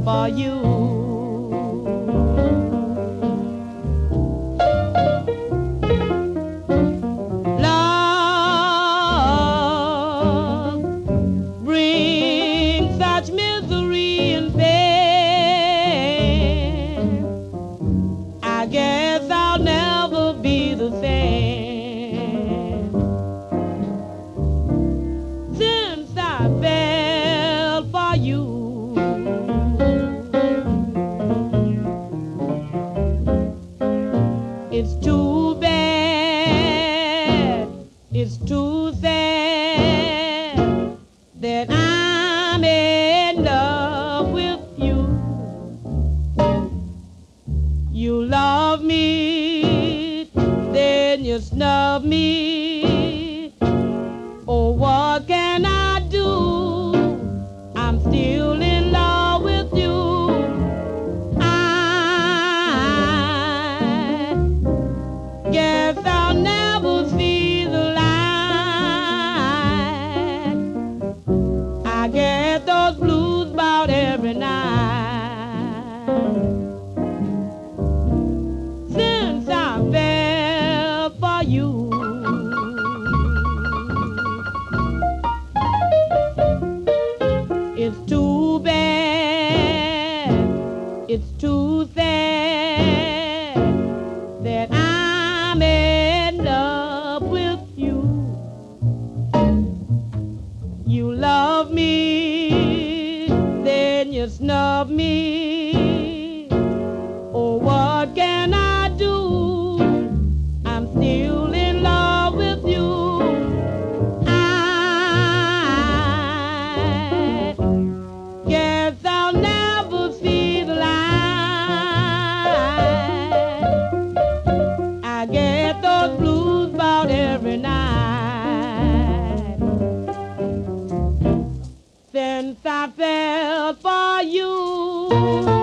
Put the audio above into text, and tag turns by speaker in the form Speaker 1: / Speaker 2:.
Speaker 1: for you. Love brings such misery and pain. I guess I'll never be the same since I fell for you. It's too bad, it's too sad that I'm in love with you. You love me, then you snub me. Oh, what can I do? I'm still in love with you. I guess I'll never see the light. I get those blues about every night since I fell for you. It's too bad, it's too sad that I'm in love with you. You love me, then you snub me. Oh, what can I do? I'm still in love with you. I guess I'll never see the light. I get those blues about every night since I fell for you.